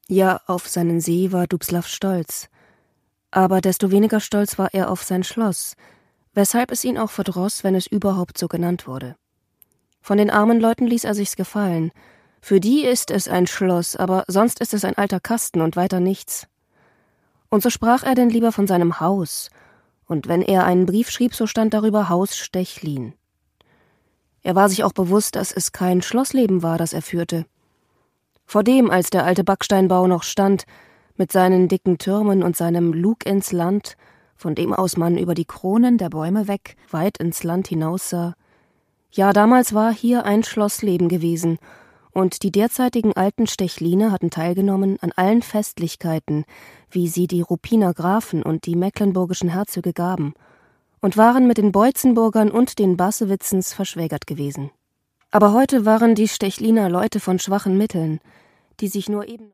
Ja, auf seinen See war Dubslav stolz. Aber desto weniger stolz war er auf sein Schloss, weshalb es ihn auch verdross, wenn es überhaupt so genannt wurde. Von den armen Leuten ließ er sich's gefallen. Für die ist es ein Schloss, aber sonst ist es ein alter Kasten und weiter nichts. Und so sprach er denn lieber von seinem Haus, und wenn er einen Brief schrieb, so stand darüber Haus Stechlin. Er war sich auch bewusst, dass es kein Schlossleben war, das er führte. Vordem, als der alte Backsteinbau noch stand, mit seinen dicken Türmen und seinem Lug ins Land, von dem aus man über die Kronen der Bäume weg weit ins Land hinaussah. Ja, damals war hier ein Schlossleben gewesen, und die derzeitigen alten Stechliner hatten teilgenommen an allen Festlichkeiten, wie sie die Ruppiner Grafen und die mecklenburgischen Herzöge gaben, und waren mit den Boitzenburgern und den Bassewitzens verschwägert gewesen. Aber heute waren die Stechliner Leute von schwachen Mitteln, die sich nur eben